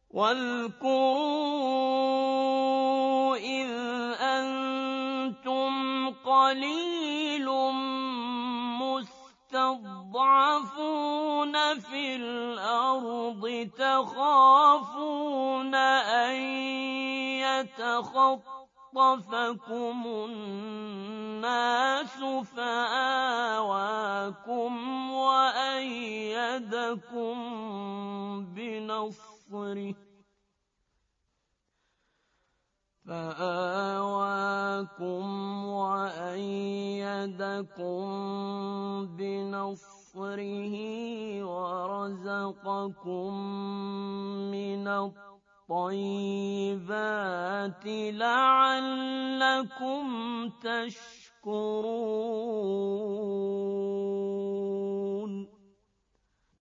واذكروا إذ أنتم قليل مستضعفون في الأرض تخافون أن يتخطفكم الناس فآواكم وأيدكم بنصره ورزقكم من الطيبات لعلكم تشكرون.